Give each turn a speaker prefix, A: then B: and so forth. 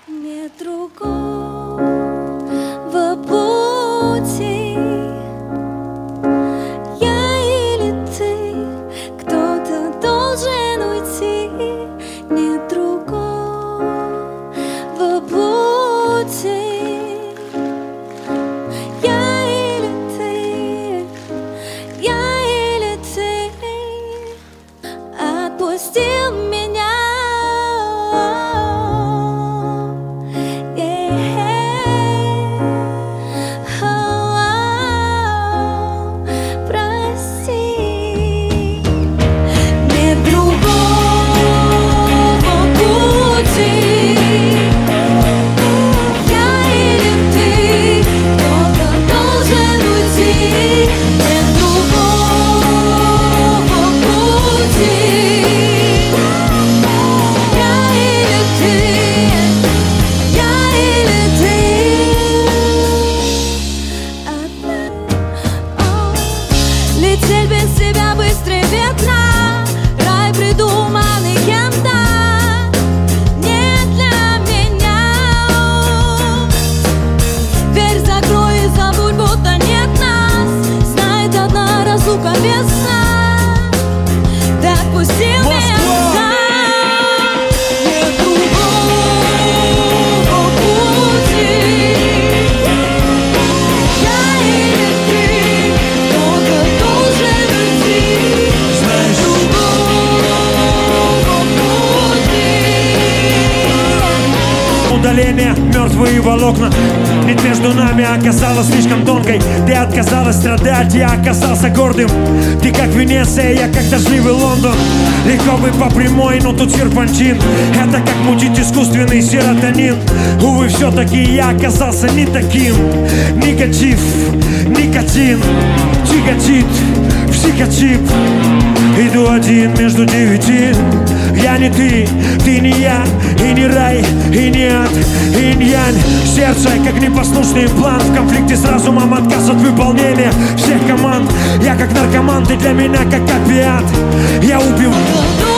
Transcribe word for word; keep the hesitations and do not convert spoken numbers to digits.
A: Нет другого пути. Я или ты, кто-то должен уйти. Нет другого пути. Я или ты, я или ты. Отпустил меня. Лететь без тебя быстрее ветра, рай придуманный кем-то, не для меня. Дверь закрой и забудь, будто нет нас. Знает одна разлука без сна. Ты отпустил меня сам. Нет другого пути. Я или ты, кто-то должен уйти. Знаешь, другого пути.
B: Удаление, мертвые волокна. Ведь между нами оказалась слишком тонкой. Ты отказалась страдать, я оказался гордым. Ты как Венеция, я как дождливый Лондон. Легко бы по прямой, но тут серпантин. Это как мутить искусственный серотонин. Увы, все-таки я оказался не таким. Негатив, никотин тяготит, психотип. Иду один между девяти. Я не ты, ты не я, и не рай, и не ад, инь-янь. Сердце, как непослушный имплант. В конфликте с разумом, отказ от выполнения всех команд. Я как наркоман, ты для меня как опиат. Я убил.